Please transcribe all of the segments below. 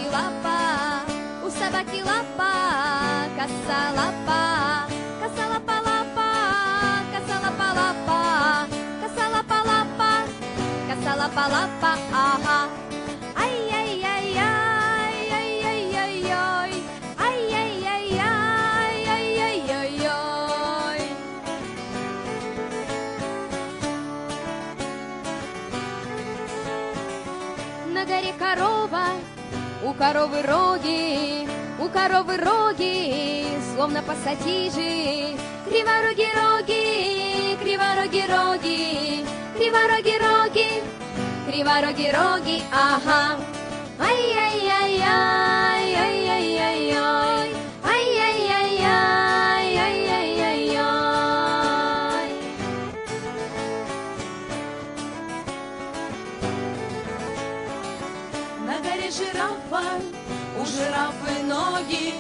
лапа, у собаки лапа, коса лапа, коса лапа лапа, коса лапа лапа, коса лапа лапа, коса лапа лапа, ага. Ай-яй-яй-яй, ай-яй-яй-яй, ай-яй-яй-яй, ай-яй-яй-яй. На горе корова, у коровы роги, словно пассатижи. Кривороги роги, кривороги роги, кривороги роги, кривороги роги, ага. Ай-яй-яй-яй, ай-яй-яй-яй, ай-яй-яй-яй, ай-яй-яй-яй. На горе жирафа, у жирафы ноги,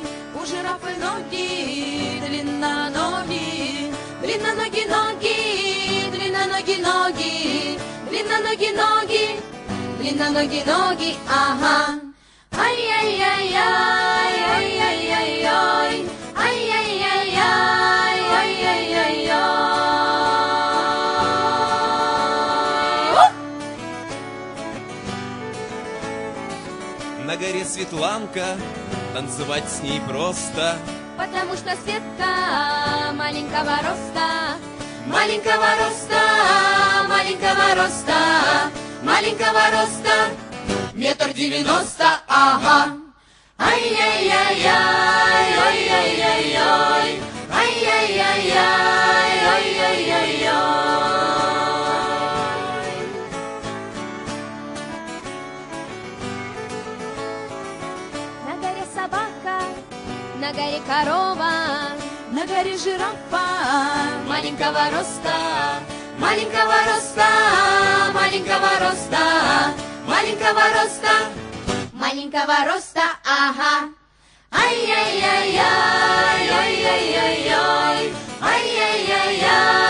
длинноногие, длинноноги ноги, длинноноги ноги, длинноноги ноги, длинноноги ноги, ага. Ай-яй-яй-яй, ай-яй-яй-яй, ай-яй-яй-яй, ай-яй-яй-яй. На горе Светланка, танцевать с ней просто, потому что Светка маленького роста, маленького роста, маленького роста, маленького роста, 1,90 м, ага. Ай-яй-яй-яй, ай-яй-яй-яй, ай-яй-яй-яй, ай-яй-яй-яй. на горе собака, на горе корова, На горе жирафа, маленького роста, маленького роста, маленького роста, маленького роста, маленького роста, ага. Ай-яй-яй-яй, ай-яй-яй-яй, ай-яй-яй-яй.